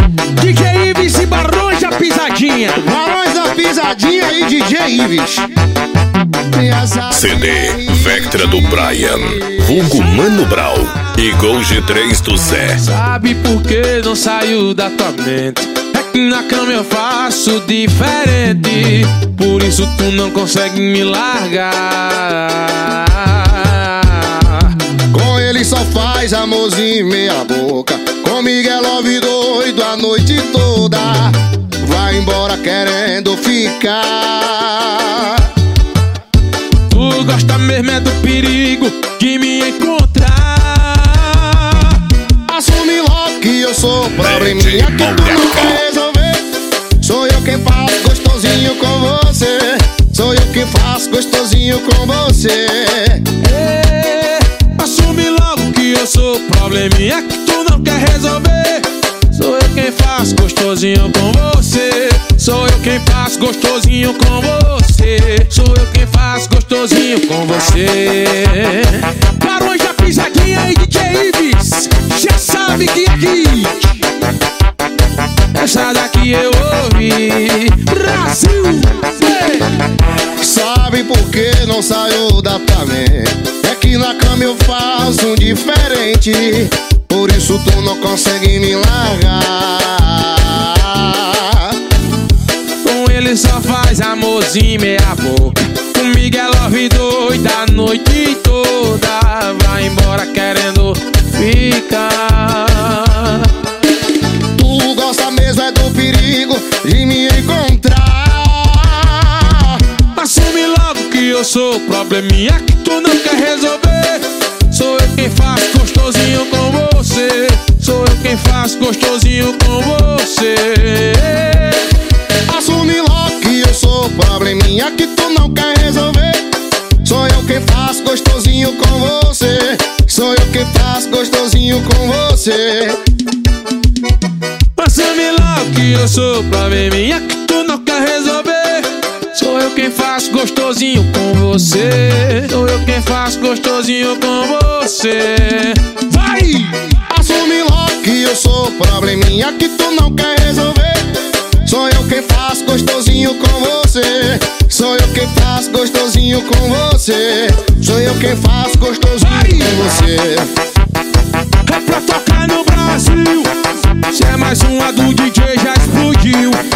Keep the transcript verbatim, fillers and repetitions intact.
D J Ives e Barões da Pisadinha. Barões da Pisadinha e D J Ives. C D Vectra do Brian, vulgo Mano Brown e Gol G três do Zé. Sabe por que não saiu da tua mente? É que na cama eu faço diferente, por isso tu não consegue me largar. Com ele só faz amorzinho meia boca, comigo é love doido a noite toda. Vai embora querendo ficar. Tu gosta mesmo é do perigo de me encontrar. Assume logo que eu sou probleminha que tu não quer resolver. Sou eu quem faço gostosinho com você. Sou eu quem faço gostosinho com você. É, assume logo que eu sou probleminha que tu não quer resolver. Sou eu quem faço gostosinho com você. Sou eu quem faço gostosinho com você. Sou eu quem faço gostosinho com você. Barões da Pisadinha e D J Ives, já sabe que aqui essa daqui eu ouvi. Brasil, hey! Sabe por que não saiu da tua mente? É que na cama eu faço um diferente, por isso tu não consegue me largar. Com ele só faz amorzinho meia boca, comigo é love doida a noite toda. Vai embora querendo ficar. Tu gosta mesmo é do perigo de me encontrar. Assume logo que eu sou probleminha que tu não quer resolver. Sou eu quem faço gostosinho com você. Sou eu quem faço gostosinho com você. Assume logo que eu sou probleminha que tu não quer resolver. Sou eu quem faço gostosinho com você. Sou eu quem faço gostosinho com você. Assume logo que eu sou probleminha que tu não quer resolver. Sou eu quem faço gostosinho com você. Sou eu quem faço gostosinho com você. Vai! Assume logo que eu sou probleminha que tu não quer resolver. Sou eu quem faço gostosinho com você. Sou eu quem faço gostosinho com você. Sou eu quem faço gostosinho Vai! com você. É pra tocar no Brasil. Se é mais uma do D J já explodiu.